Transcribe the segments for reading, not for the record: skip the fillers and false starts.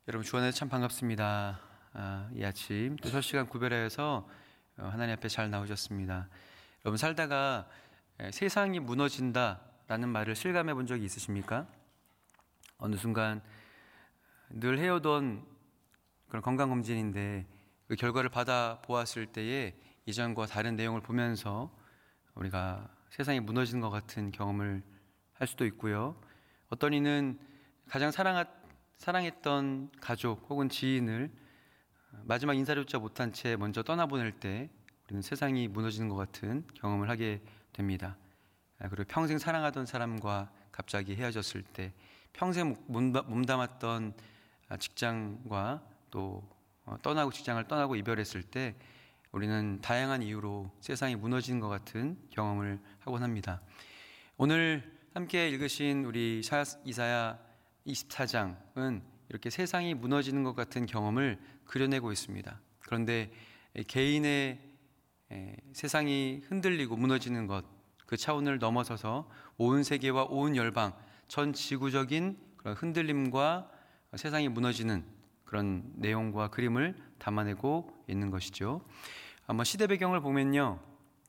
여러분 주안에 참 반갑습니다. 이 아침 또 첫 시간 구별하여서 하나님 앞에 잘 나오셨습니다. 여러분 살다가 세상이 무너진다라는 말을 실감해 본 적이 있으십니까? 어느 순간 늘 해오던 그런 건강검진인데 그 결과를 받아 보았을 때에 이전과 다른 내용을 보면서 우리가 세상이 무너지는 것 같은 경험을 할 수도 있고요. 어떤 이는 가장 사랑했던 가족 혹은 지인을 마지막 인사조차 못한 채 먼저 떠나보낼 때 우리는 세상이 무너지는 것 같은 경험을 하게 됩니다. 그리고 평생 사랑하던 사람과 갑자기 헤어졌을 때, 평생 몸담았던 직장과 또 직장을 떠나고 이별했을 때 우리는 다양한 이유로 세상이 무너지는 것 같은 경험을 하곤 합니다. 오늘 함께 읽으신 우리 이사야 24장은 이렇게 세상이 무너지는 것 같은 경험을 그려내고 있습니다. 그런데 개인의 세상이 흔들리고 무너지는 것, 그 차원을 넘어서서 온 세계와 온 열방, 전 지구적인 그런 흔들림과 세상이 무너지는 그런 내용과 그림을 담아내고 있는 것이죠. 한번 시대 배경을 보면요,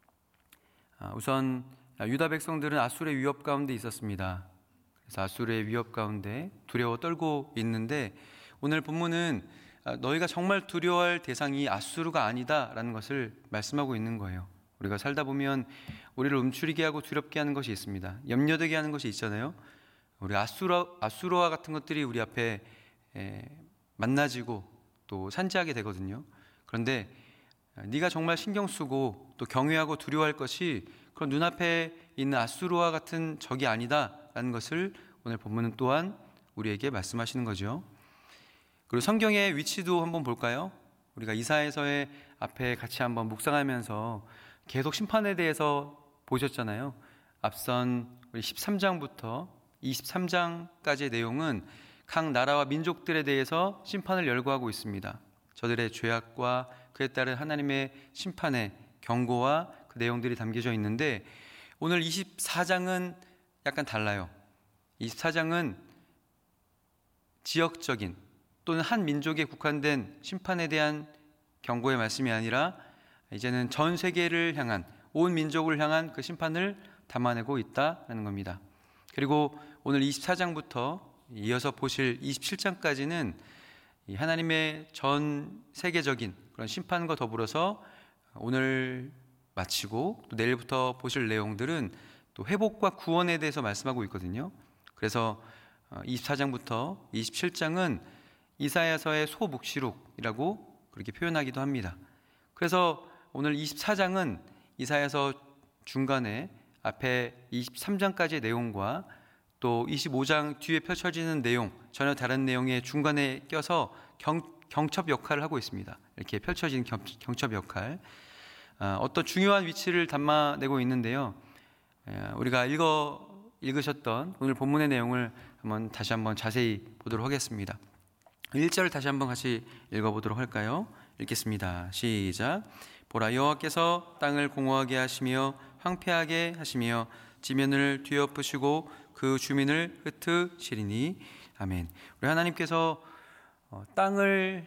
우선 유다 백성들은 아수르의 위협 가운데 있었습니다. 그래서 아수르의 위협 가운데 두려워 떨고 있는데, 오늘 본문은 너희가 정말 두려워할 대상이 아수르가 아니다라는 것을 말씀하고 있는 거예요. 우리가 살다 보면 우리를 움츠리게 하고 두렵게 하는 것이 있습니다. 염려되게 하는 것이 있잖아요. 우리 아수르와 같은 것들이 우리 앞에 만나지고 또 산지하게 되거든요. 그런데 네가 정말 신경 쓰고 또 경외하고 두려워할 것이 그런 눈앞에 있는 아수르와 같은 적이 아니다라는 것을 오늘 본문은 또한 우리에게 말씀하시는 거죠. 그리고 성경의 위치도 한번 볼까요? 우리가 이사야서의 앞에 같이 한번 묵상하면서 계속 심판에 대해서 보셨잖아요. 앞선 우리 13장부터 23장까지의 내용은 각 나라와 민족들에 대해서 심판을 열거하고 있습니다. 저들의 죄악과 그에 따른 하나님의 심판의 경고와 그 내용들이 담겨져 있는데, 오늘 24장은 약간 달라요. 24장은 지역적인 또는 한 민족에 국한된 심판에 대한 경고의 말씀이 아니라 이제는 전 세계를 향한, 온 민족을 향한 그 심판을 담아내고 있다는 겁니다. 그리고 오늘 24장부터 이어서 보실 27장까지는 하나님의 전 세계적인 그런 심판과 더불어서 오늘 마치고 또 내일부터 보실 내용들은 또 회복과 구원에 대해서 말씀하고 있거든요. 그래서 24장부터 27장은 이사야서의 소묵시록이라고 그렇게 표현하기도 합니다. 그래서 오늘 24장은 이사야서 중간에 앞에 23장까지의 내용과 또 25장 뒤에 펼쳐지는 내용, 전혀 다른 내용의 중간에 껴서 경첩 역할을 하고 있습니다. 이렇게 펼쳐진 경첩 역할, 어떤 중요한 위치를 담아내고 있는데요. 우리가 읽으셨던 오늘 본문의 내용을 다시 한번 자세히 보도록 하겠습니다. 1절을 다시 한번 같이 읽어보도록 할까요? 읽겠습니다. 시작. 보라, 여호와께서 땅을 공허하게 하시며 황폐하게 하시며 지면을 뒤엎으시고 그 주민을 흩으시리니. 아멘. 우리 하나님께서 땅을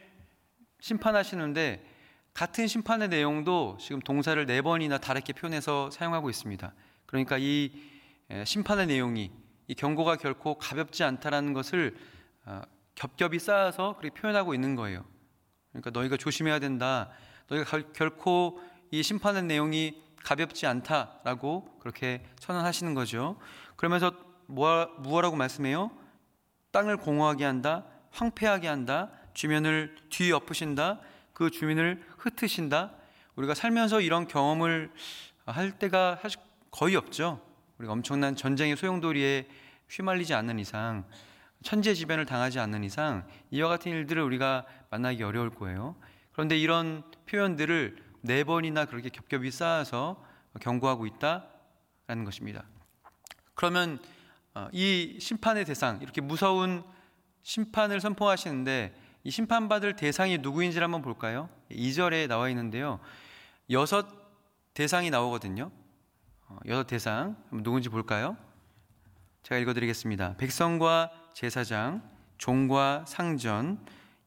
심판하시는데 같은 심판의 내용도 지금 동사를 4번이나 다르게 표현해서 사용하고 있습니다. 그러니까 이 심판의 내용이, 이 경고가 결코 가볍지 않다라는 것을 겹겹이 쌓아서 그렇게 표현하고 있는 거예요. 그러니까 너희가 조심해야 된다, 너희가 결코 이 심판의 내용이 가볍지 않다라고 그렇게 선언하시는 거죠. 그러면서 무엇라고 말씀해요? 땅을 공허하게 한다, 황폐하게 한다, 주민을 뒤엎으신다, 그 주민을 흩으신다. 우리가 살면서 이런 경험을 할 때가 사실 거의 없죠. 우리가 엄청난 전쟁의 소용돌이에 휘말리지 않는 이상, 천재지변을 당하지 않는 이상 이와 같은 일들을 우리가 만나기 어려울 거예요. 그런데 이런 표현들을 4번이나 그렇게 겹겹이 쌓아서 경고하고 있다라는 것입니다. 그러면 이 심판의 대상, 이렇게 무서운 심판을 선포하시는데 이 심판받을 대상이 누구인지를 한번 볼까요? 2절에 나와 있는데요, 6 대상이 나오거든요. 6 대상, 누군지 볼까요? 제가 읽어드리겠습니다. 백성과 제사장, 종과 상전,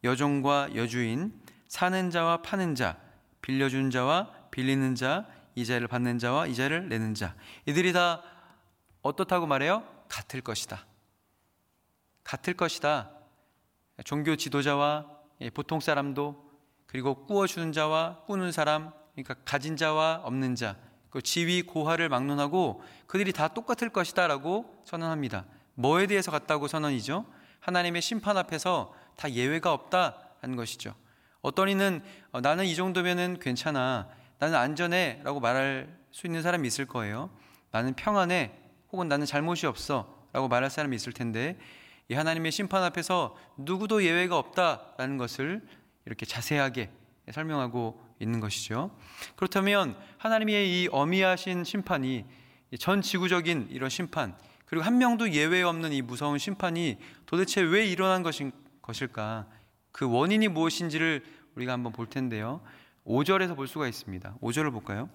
여종과 여주인, 사는 자와 파는 자, 빌려준 자와 빌리는 자, 이자를 받는 자와 이자를 내는 자. 이들이 다 어떻다고 말해요? 같을 것이다. 같을 것이다. 종교 지도자와 보통 사람도, 그리고 꾸어주는 자와 꾸는 사람, 그러니까 가진 자와 없는 자, 그 지위 고하를 막론하고 그들이 다 똑같을 것이다 라고 선언합니다. 뭐에 대해서 같다고 선언이죠? 하나님의 심판 앞에서 다 예외가 없다는 것이죠. 어떤 이는 나는 이 정도면은 괜찮아, 나는 안전해 라고 말할 수 있는 사람이 있을 거예요. 나는 평안해, 혹은 나는 잘못이 없어 라고 말할 사람이 있을 텐데, 이 하나님의 심판 앞에서 누구도 예외가 없다라는 것을 이렇게 자세하게 설명하고 있는 것이죠. 그렇다면 하나님의 이 어미하신 심판이, 전 지구적인 이런 심판, 그리고 한 명도 예외 없는 이 무서운 심판이 도대체 왜 일어난 것일까? 그 원인이 무엇인지를 우리가 한번 볼 텐데요. 5절에서 볼 수가 있습니다. 5절을 볼까요?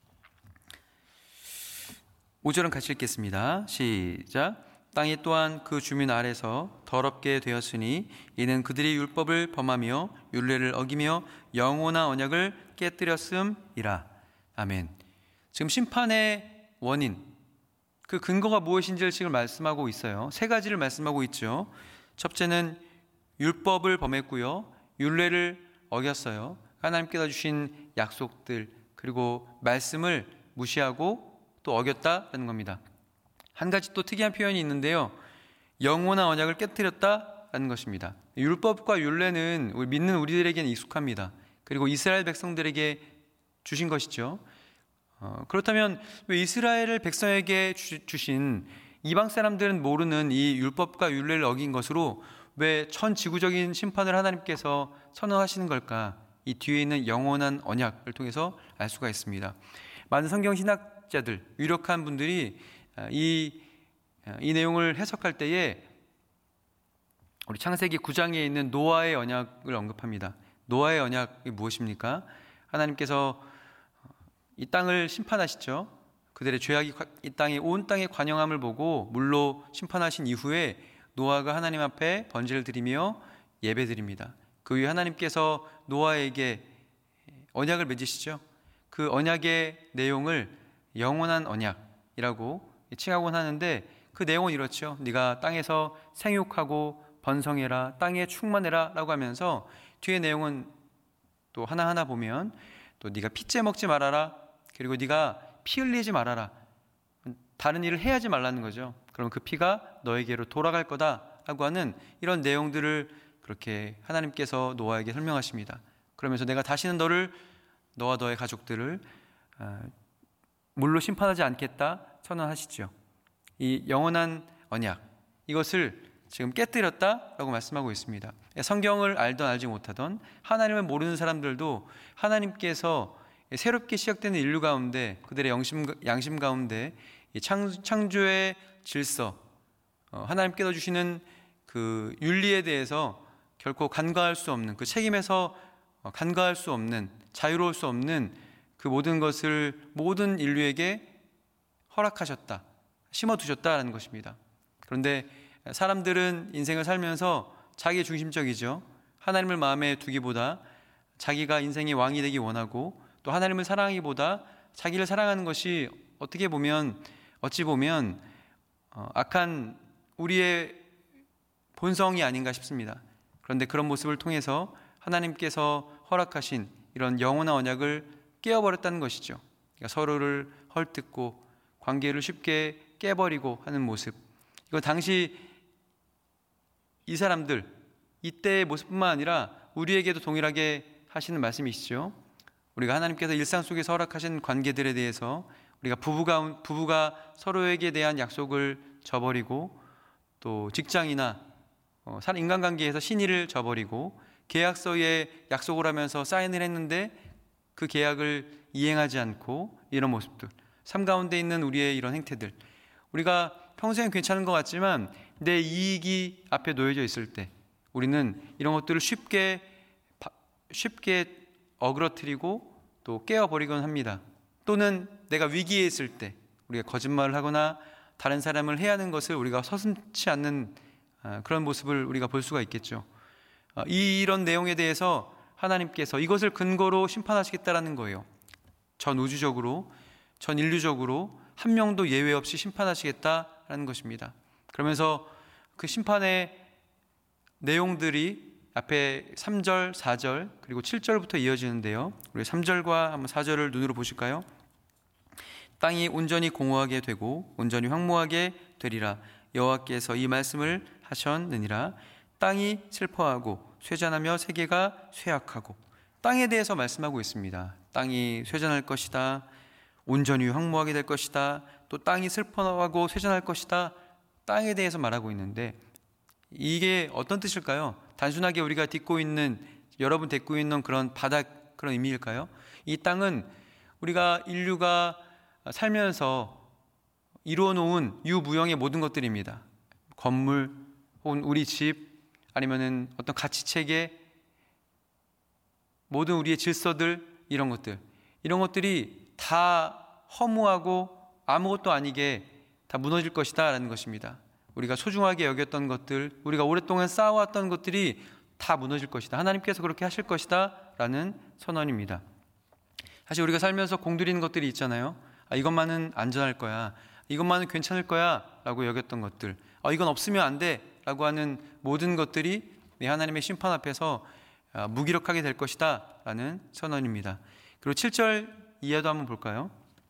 5절은 같이 읽겠습니다. 시작. 땅이 또한 그 주민 아래서 더럽게 되었으니 이는 그들이 율법을 범하며 율례를 어기며 영원한 언약을 깨뜨렸음이라. 아멘. 지금 심판의 원인, 그 근거가 무엇인지를 지금 말씀하고 있어요. 세 가지를 말씀하고 있죠. 첫째는 율법을 범했고요, 율례를 어겼어요. 하나님께서 주신 약속들, 그리고 말씀을 무시하고 또 어겼다는 겁니다. 한 가지 또 특이한 표현이 있는데요, 영원한 언약을 깨뜨렸다라는 것입니다. 율법과 율례는 믿는 우리들에게는 익숙합니다. 그리고 이스라엘 백성들에게 주신 것이죠. 그렇다면 왜 이스라엘 백성에게 주신 이방 사람들은 모르는 이 율법과 율례를 어긴 것으로 왜 전 지구적인 심판을 하나님께서 선언하시는 걸까? 이 뒤에 있는 영원한 언약을 통해서 알 수가 있습니다. 많은 성경 신학자들, 유력한 분들이 이 내용을 해석할 때에 우리 창세기 9장에 있는 노아의 언약을 언급합니다. 노아의 언약이 무엇입니까? 하나님께서 이 땅을 심판하시죠. 그들의 죄악이 이 땅에, 온 땅의 관영함을 보고 물로 심판하신 이후에 노아가 하나님 앞에 번제를 드리며 예배드립니다. 그 후에 하나님께서 노아에게 언약을 맺으시죠. 그 언약의 내용을 영원한 언약이라고 칭하곤 하는데, 그 내용은 이렇죠. 네가 땅에서 생육하고 번성해라, 땅에 충만해라 라고 하면서 뒤에 내용은 또 하나하나 보면 또 네가 피째 먹지 말아라, 그리고 네가 피 흘리지 말아라, 다른 일을 해야지 말라는 거죠. 그럼 그 피가 너에게로 돌아갈 거다라고 하는 이런 내용들을 그렇게 하나님께서 노아에게 설명하십니다. 그러면서 내가 다시는 너와 너의 가족들을 물로 심판하지 않겠다 선언하시죠. 이 영원한 언약, 이것을 지금 깨뜨렸다라고 말씀하고 있습니다. 성경을 알던 알지 못하던, 하나님을 모르는 사람들도 하나님께서 새롭게 시작되는 인류 가운데, 그들의 양심 가운데 이 창조의 질서, 하나님께서 주시는 그 윤리에 대해서 결코 간과할 수 없는, 그 책임에서 간과할 수 없는, 자유로울 수 없는 그 모든 것을 모든 인류에게 허락하셨다, 심어두셨다라는 것입니다. 그런데 사람들은 인생을 살면서 자기 중심적이죠. 하나님을 마음에 두기보다 자기가 인생의 왕이 되기 원하고, 또 하나님을 사랑하기보다 자기를 사랑하는 것이 어찌 보면 악한 우리의 본성이 아닌가 싶습니다. 그런데 그런 모습을 통해서 하나님께서 허락하신 이런 영원한 언약을 깨어버렸다는 것이죠. 그러니까 서로를 헐뜯고 관계를 쉽게 깨버리고 하는 모습, 이거 당시 이 사람들, 이때의 모습뿐만 아니라 우리에게도 동일하게 하시는 말씀이시죠. 우리가 하나님께서 일상 속에서 허락하신 관계들에 대해서 우리가 부부가 서로에게 대한 약속을 저버리고, 또 직장이나 인간관계에서 신의를 저버리고 계약서에 약속을 하면서 사인을 했는데 그 계약을 이행하지 않고, 이런 모습들, 삶 가운데 있는 우리의 이런 행태들, 우리가 평소엔 괜찮은 것 같지만 내 이익이 앞에 놓여져 있을 때 우리는 이런 것들을 쉽게 어그러뜨리고 또 깨어버리곤 합니다. 또는 내가 위기에 있을 때 우리가 거짓말을 하거나 다른 사람을 해하는 것을 우리가 서슴지 않는 그런 모습을 우리가 볼 수가 있겠죠. 이런 내용에 대해서 하나님께서 이것을 근거로 심판하시겠다라는 거예요. 전 우주적으로, 전 인류적으로 한 명도 예외 없이 심판하시겠다라는 것입니다. 그러면서 그 심판의 내용들이 앞에 3절, 4절 그리고 7절부터 이어지는데요. 우리 3절과 한번 4절을 눈으로 보실까요? 땅이 온전히 공허하게 되고 온전히 황무하게 되리라. 여호와께서 이 말씀을 하셨느니라. 땅이 슬퍼하고 쇠잔하며 세계가 쇠약하고, 땅에 대해서 말씀하고 있습니다. 땅이 쇠잔할 것이다, 온전히 황무하게 될 것이다, 또 땅이 슬퍼하고 쇠잔할 것이다. 땅에 대해서 말하고 있는데 이게 어떤 뜻일까요? 단순하게 우리가 딛고 있는, 여러분 딛고 있는 그런 바닥, 그런 의미일까요? 이 땅은 우리가 인류가 살면서 이루어 놓은 유무형의 모든 것들입니다. 건물 혹은 우리 집, 아니면은 어떤 가치체계, 모든 우리의 질서들, 이런 것들이 다 허무하고 아무것도 아니게 다 무너질 것이다 라는 것입니다. 우리가 소중하게 여겼던 것들, 우리가 오랫동안 쌓아왔던 것들이 다 무너질 것이다, 하나님께서 그렇게 하실 것이다 라는 선언입니다. 사실 우리가 살면서 공들이는 것들이 있잖아요. 이것만은 안전할 거야, 이것만은 괜찮을 거야 라고 여겼던 것들, 이건 없으면 안 돼 라고 하는 모든 것들이 하나님의 심판 앞에서 무기력하게 될 것이다 라는 선언입니다. 그리고 7절 이하도 한번 볼까요?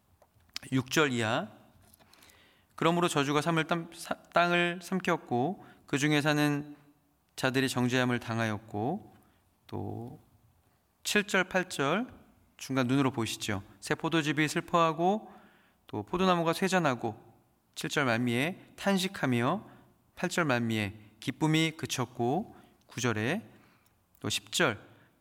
6절 이하. 그러므로 저주가 땅을 삼켰고 그 중에 사는 자들이 정죄함을 당하였고, 또 7절 8절 중간 눈으로 보시죠. 새 포도즙이 슬퍼하고 또 포도나무가 쇠잔하고, 7절 말미에 탄식하며 8절 말미에 기쁨이 그쳤고, 9절에 또 10절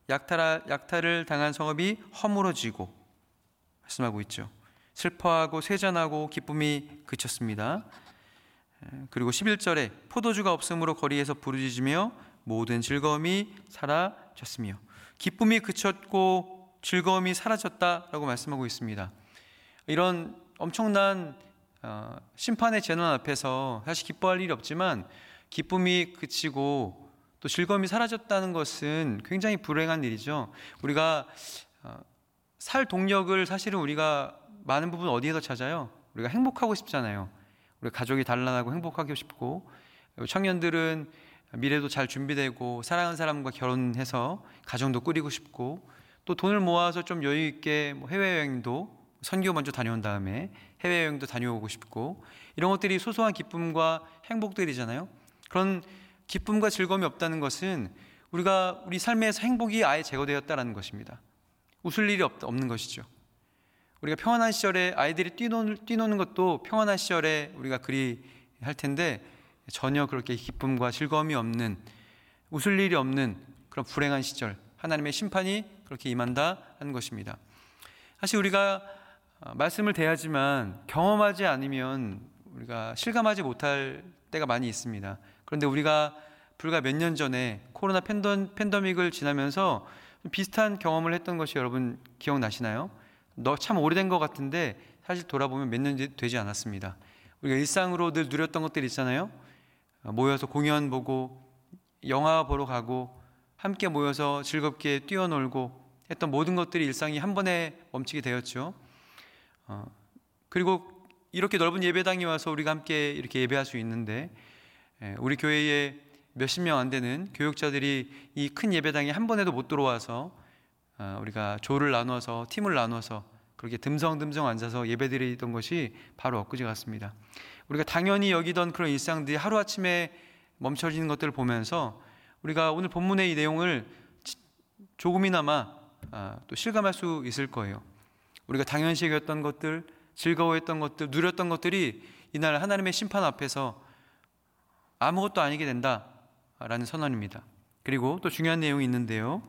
약탈을 당한 성읍이 허물어지고 말씀하고 있죠. 슬퍼하고 쇠잔하고 기쁨이 그쳤습니다. 그리고 11절에 포도주가 없으므로 거리에서 부르짖으며 모든 즐거움이 사라졌으며, 기쁨이 그쳤고 즐거움이 사라졌다라고 말씀하고 있습니다. 이런 엄청난 심판의 재난 앞에서 사실 기뻐할 일이 없지만 기쁨이 그치고 또 즐거움이 사라졌다는 것은 굉장히 불행한 일이죠. 우리가 살 동력을 사실은 우리가 많은 부분 어디에서 찾아요? 우리가 행복하고 싶잖아요. 우리 가족이 단란하고 행복하고 싶고, 청년들은 미래도 잘 준비되고 사랑하는 사람과 결혼해서 가정도 꾸리고 싶고, 또 돈을 모아서 좀 여유 있게 해외여행도, 선교 먼저 다녀온 다음에 해외여행도 다녀오고 싶고, 이런 것들이 소소한 기쁨과 행복들이잖아요. 그런 기쁨과 즐거움이 없다는 것은 우리 삶에서 행복이 아예 제거되었다는 것입니다. 웃을 일이 없는 것이죠. 우리가 평안한 시절에 아이들이 뛰노는 것도 평안한 시절에 우리가 그리 할 텐데, 전혀 그렇게 기쁨과 즐거움이 없는, 웃을 일이 없는 그런 불행한 시절, 하나님의 심판이 그렇게 임한다 하는 것입니다. 사실 우리가 말씀을 대하지만 경험하지 않으면 우리가 실감하지 못할 때가 많이 있습니다. 그런데 우리가 불과 몇 년 전에 코로나 팬데믹을 지나면서 비슷한 경험을 했던 것이 여러분 기억나시나요? 참 오래된 것 같은데 사실 돌아보면 몇 년 되지 않았습니다. 우리가 일상으로 늘 누렸던 것들 있잖아요. 모여서 공연 보고 영화 보러 가고 함께 모여서 즐겁게 뛰어놀고 했던 모든 것들이 일상이 한 번에 멈추게 되었죠. 그리고 이렇게 넓은 예배당에 와서 우리가 함께 이렇게 예배할 수 있는데, 우리 교회에 몇십 명 안 되는 교육자들이 이 큰 예배당에 한 번에도 못 들어와서 우리가 조를 나눠서, 팀을 나눠서 그렇게 듬성듬성 앉아서 예배드리던 것이 바로 엊그제 같습니다. 우리가 당연히 여기던 그런 일상들이 하루아침에 멈춰지는 것들을 보면서 우리가 오늘 본문의 이 내용을 조금이나마 또 실감할 수 있을 거예요. 우리가 당연시 여겼던 것들, 즐거워했던 것들, 누렸던 것들이 이날 하나님의 심판 앞에서 아무것도 아니게 된다라는 선언입니다. 그리고 또 중요한 내용이 있는데요.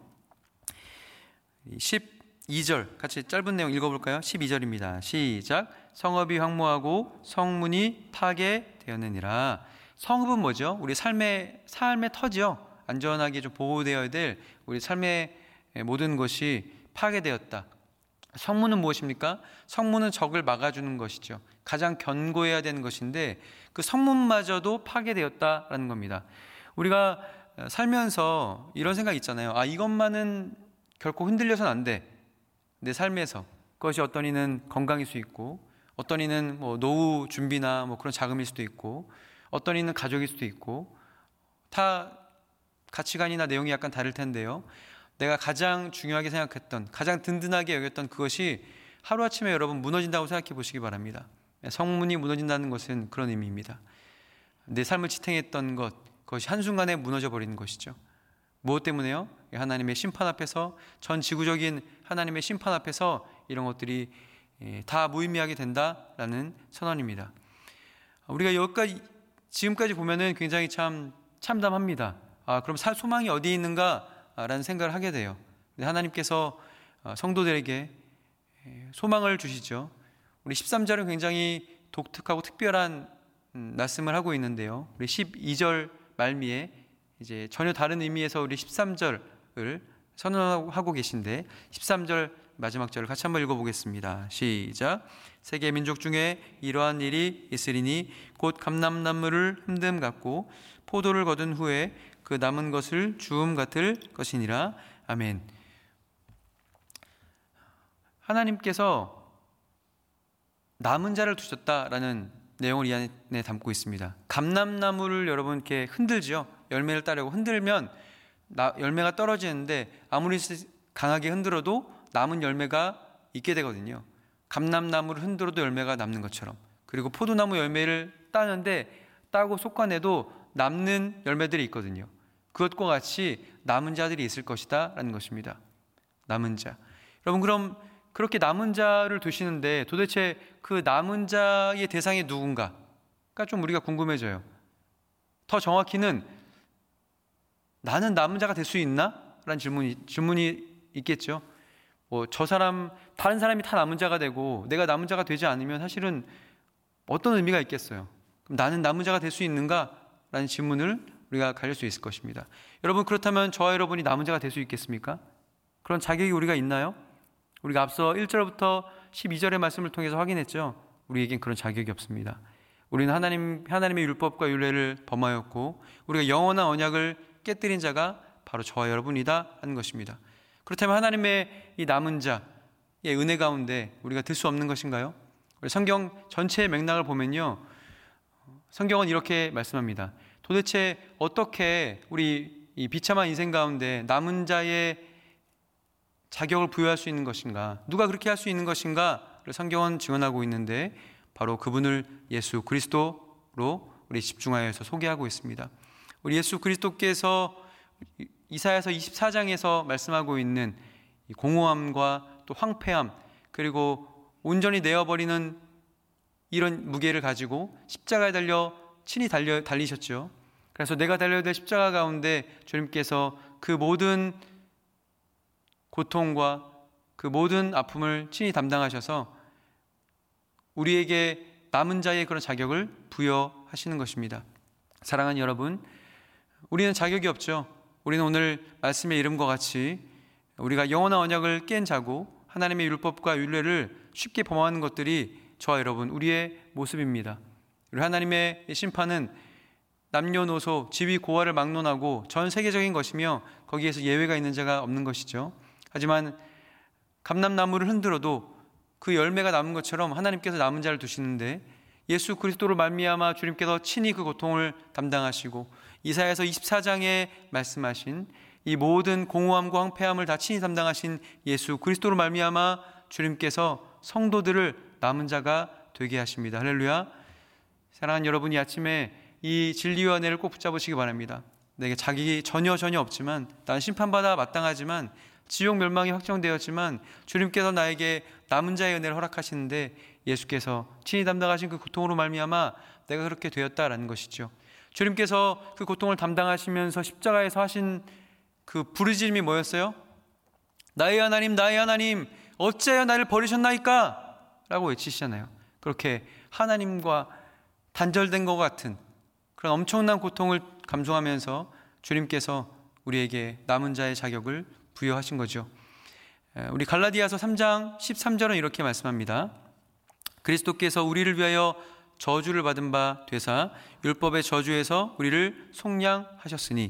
12절 같이 짧은 내용 읽어볼까요? 12절입니다. 시작. 성읍이 황무하고 성문이 파괴되었느니라. 성읍은 뭐죠? 우리 삶의 터지요. 안전하게 좀 보호되어야 될 우리 삶의 모든 것이 파괴되었다. 성문은 무엇입니까? 성문은 적을 막아주는 것이죠. 가장 견고해야 되는 것인데 그 성문마저도 파괴되었다라는 겁니다. 우리가 살면서 이런 생각이 있잖아요. 이것만은 결코 흔들려서는 안 돼. 내 삶에서. 그것이 어떤 이는 건강일 수 있고, 어떤 이는 노후 준비나 그런 자금일 수도 있고, 어떤 이는 가족일 수도 있고, 다 가치관이나 내용이 약간 다를 텐데요. 내가 가장 중요하게 생각했던, 가장 든든하게 여겼던 그것이 하루아침에 여러분 무너진다고 생각해 보시기 바랍니다. 성문이 무너진다는 것은 그런 의미입니다. 내 삶을 지탱했던 것, 그것이 한순간에 무너져 버리는 것이죠. 무엇 때문에요? 하나님의 심판 앞에서, 전 지구적인 하나님의 심판 앞에서 이런 것들이 다 무의미하게 된다라는 선언입니다. 우리가 지금까지 보면은 굉장히 참 참담합니다. 그럼 소망이 어디 있는가라는 생각을 하게 돼요. 하나님께서 성도들에게 소망을 주시죠. 우리 13절은 굉장히 독특하고 특별한 말씀을 하고 있는데요. 우리 12절 말미에 이제 전혀 다른 의미에서 우리 13절을 선언하고 계신데, 13절 마지막 절을 같이 한번 읽어보겠습니다. 시작. 세계 민족 중에 이러한 일이 있으리니 곧 감람나무를 흠듦 같고 포도를 거둔 후에 그 남은 것을 주움 같을 것이니라. 아멘. 하나님께서 남은 자를 두셨다라는 내용을 이 안에 담고 있습니다. 감람나무를 여러분 이렇게 흔들죠. 열매를 따려고 흔들면 열매가 떨어지는데 아무리 강하게 흔들어도 남은 열매가 있게 되거든요. 감람나무를 흔들어도 열매가 남는 것처럼. 그리고 포도나무 열매를 따는데 따고 솎아내도 남는 열매들이 있거든요. 그것과 같이 남은 자들이 있을 것이다 라는 것입니다. 남은 자. 여러분, 그럼 그렇게 남은 자를 두시는데 도대체 그 남은 자의 대상이 누군가가 좀 우리가 궁금해져요. 더 정확히는 나는 남은 자가 될 수 있나? 라는 질문이 있겠죠. 저 사람, 다른 사람이 다 남은 자가 되고 내가 남은 자가 되지 않으면 사실은 어떤 의미가 있겠어요? 그럼 나는 남은 자가 될 수 있는가? 라는 질문을 우리가 가질 수 있을 것입니다. 여러분, 그렇다면 저와 여러분이 남은 자가 될 수 있겠습니까? 그런 자격이 우리가 있나요? 우리가 앞서 1절부터 12절의 말씀을 통해서 확인했죠. 우리에겐 그런 자격이 없습니다. 우리는 하나님의 율법과 율례를 범하였고 우리가 영원한 언약을 깨뜨린 자가 바로 저와 여러분이다 하는 것입니다. 그렇다면 하나님의 이 남은 자의 은혜 가운데 우리가 들 수 없는 것인가요? 우리 성경 전체의 맥락을 보면요, 성경은 이렇게 말씀합니다. 도대체 어떻게 우리 이 비참한 인생 가운데 남은 자의 자격을 부여할 수 있는 것인가? 누가 그렇게 할 수 있는 것인가를 성경은 증언하고 있는데 바로 그분을 예수 그리스도로 우리 집중하여서 소개하고 있습니다. 우리 예수 그리스도께서 이사야서 24장에서 말씀하고 있는 이 공허함과 또 황폐함, 그리고 온전히 내어버리는 이런 무게를 가지고 십자가에 달려 친히 달리셨죠. 그래서 내가 달려야 될 십자가 가운데 주님께서 그 모든 고통과 그 모든 아픔을 친히 담당하셔서 우리에게 남은 자의 그런 자격을 부여하시는 것입니다. 사랑하는 여러분, 우리는 자격이 없죠. 우리는 오늘 말씀의 이름과 같이 우리가 영원한 언약을 깬 자고 하나님의 율법과 율례를 쉽게 범하는 것들이 저와 여러분, 우리의 모습입니다. 우리 하나님의 심판은 남녀노소, 지위, 고하를 막론하고 전 세계적인 것이며 거기에서 예외가 있는 자가 없는 것이죠. 하지만 감람나무를 흔들어도 그 열매가 남은 것처럼 하나님께서 남은 자를 두시는데 예수 그리스도로 말미암아 주님께서 친히 그 고통을 담당하시고 이사야서 24장에 말씀하신 이 모든 공허함과 황폐함을 다 친히 담당하신 예수 그리스도로 말미암아 주님께서 성도들을 남은 자가 되게 하십니다. 할렐루야. 사랑하는 여러분, 이 아침에 이 진리와 은혜를 꼭 붙잡으시기 바랍니다. 내게 자격이 전혀 없지만, 나는 심판받아 마땅하지만, 지옥 멸망이 확정되었지만 주님께서 나에게 남은 자의 은혜를 허락하시는데 예수께서 친히 담당하신 그 고통으로 말미암아 내가 그렇게 되었다라는 것이죠. 주님께서 그 고통을 담당하시면서 십자가에서 하신 그 부르짖음이 뭐였어요? 나의 하나님, 나의 하나님, 어찌하여 나를 버리셨나이까? 라고 외치시잖아요. 그렇게 하나님과 단절된 것 같은 그런 엄청난 고통을 감수하면서 주님께서 우리에게 남은 자의 자격을 부여하신 거죠. 우리 갈라디아서 3장 13절은 이렇게 말씀합니다. 그리스도께서 우리를 위하여 저주를 받은 바 되사 율법의 저주에서 우리를 속량하셨으니.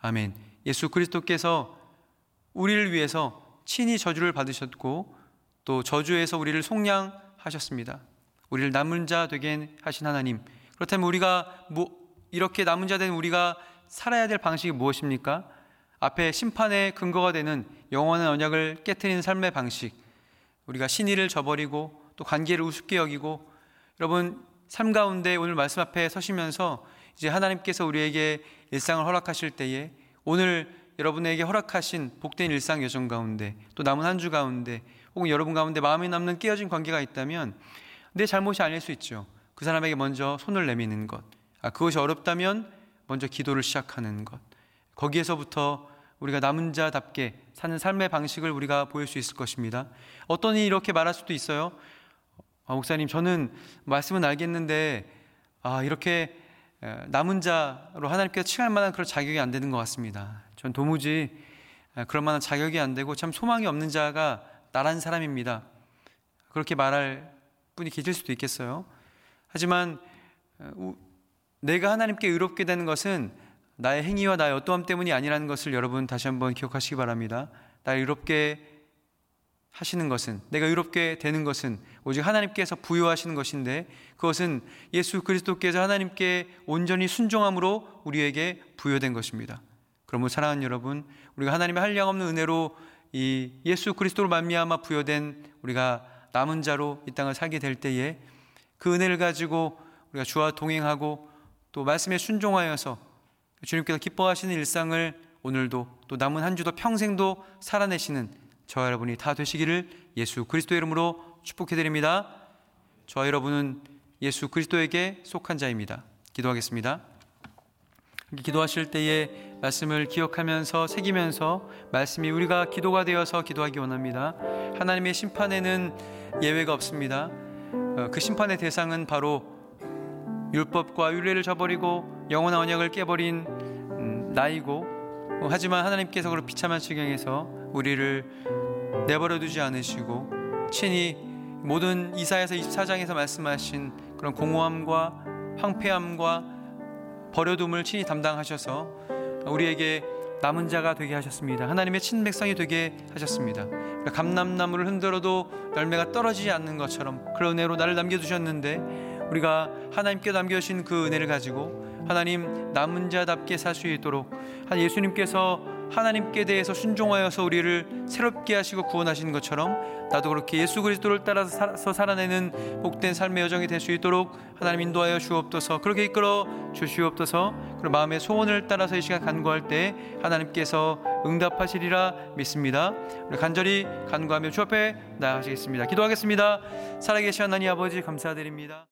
아멘. 예수 그리스도께서 우리를 위해서 친히 저주를 받으셨고 또 저주에서 우리를 속량하셨습니다. 우리를 남은 자 되게 하신 하나님, 그렇다면 우리가 이렇게 남은 자 된 우리가 살아야 될 방식이 무엇입니까? 앞에 심판의 근거가 되는 영원한 언약을 깨트리는 삶의 방식, 우리가 신의를 저버리고 또 관계를 우습게 여기고, 여러분 삶 가운데 오늘 말씀 앞에 서시면서 이제 하나님께서 우리에게 일상을 허락하실 때에 오늘 여러분에게 허락하신 복된 일상 여정 가운데 또 남은 한 주 가운데 혹은 여러분 가운데 마음에 남는 깨어진 관계가 있다면 내 잘못이 아닐 수 있죠. 그 사람에게 먼저 손을 내미는 것, 그것이 어렵다면 먼저 기도를 시작하는 것, 거기에서부터 우리가 남은 자답게 사는 삶의 방식을 우리가 보일 수 있을 것입니다. 어떤 이는 이렇게 말할 수도 있어요. 목사님, 저는 말씀은 알겠는데 이렇게 남은 자로 하나님께서 칭할 만한 그런 자격이 안 되는 것 같습니다. 전 도무지 그럴 만한 자격이 안 되고 참 소망이 없는 자가 나란 사람입니다. 그렇게 말할 분이 계실 수도 있겠어요. 하지만 내가 하나님께 의롭게 되는 것은 나의 행위와 나의 어떠함 때문이 아니라는 것을 여러분 다시 한번 기억하시기 바랍니다. 나를 의롭게 하시는 것은, 내가 의롭게 되는 것은 오직 하나님께서 부여하시는 것인데, 그것은 예수 그리스도께서 하나님께 온전히 순종함으로 우리에게 부여된 것입니다. 그러므로 사랑하는 여러분, 우리가 하나님의 한량없는 은혜로 이 예수 그리스도로 말미암아 부여된 우리가 남은 자로 이 땅을 살게 될 때에 그 은혜를 가지고 우리가 주와 동행하고 또 말씀에 순종하여서 주님께서 기뻐하시는 일상을 오늘도 또 남은 한 주도 평생도 살아내시는 저와 여러분이 다 되시기를 예수 그리스도의 이름으로 축복해드립니다. 저와 여러분은 예수 그리스도에게 속한 자입니다. 기도하겠습니다. 기도하실 때에 말씀을 기억하면서 새기면서 말씀이 우리가 기도가 되어서 기도하기 원합니다. 하나님의 심판에는 예외가 없습니다. 그 심판의 대상은 바로 율법과 율례를 저버리고 영원한 언약을 깨버린 나이고, 하지만 하나님께서 그런 비참한 지경에서 우리를 내버려 두지 않으시고 친히 모든 이사야서 24장에서 말씀하신 그런 공허함과 황폐함과 버려둠을 친히 담당하셔서 우리에게 남은 자가 되게 하셨습니다. 하나님의 친백성이 되게 하셨습니다. 감람나무를 흔들어도 열매가 떨어지지 않는 것처럼 그런 은혜로 나를 남겨두셨는데, 우리가 하나님께 남겨주신 그 은혜를 가지고 하나님 남은 자답게 살 수 있도록 예수님께서 하나님께 대해서 순종하여서 우리를 새롭게 하시고 구원하시는 것처럼 나도 그렇게 예수 그리스도를 따라서 살아내는 복된 삶의 여정이 될 수 있도록 하나님 인도하여 주옵소서. 그렇게 이끌어 주시옵소서. 그리고 마음의 소원을 따라서 이 시간 간구할 때 하나님께서 응답하시리라 믿습니다. 우리 간절히 간구하며 주 앞에 나아가시겠습니다. 기도하겠습니다. 살아계신 하나님 아버지 감사드립니다.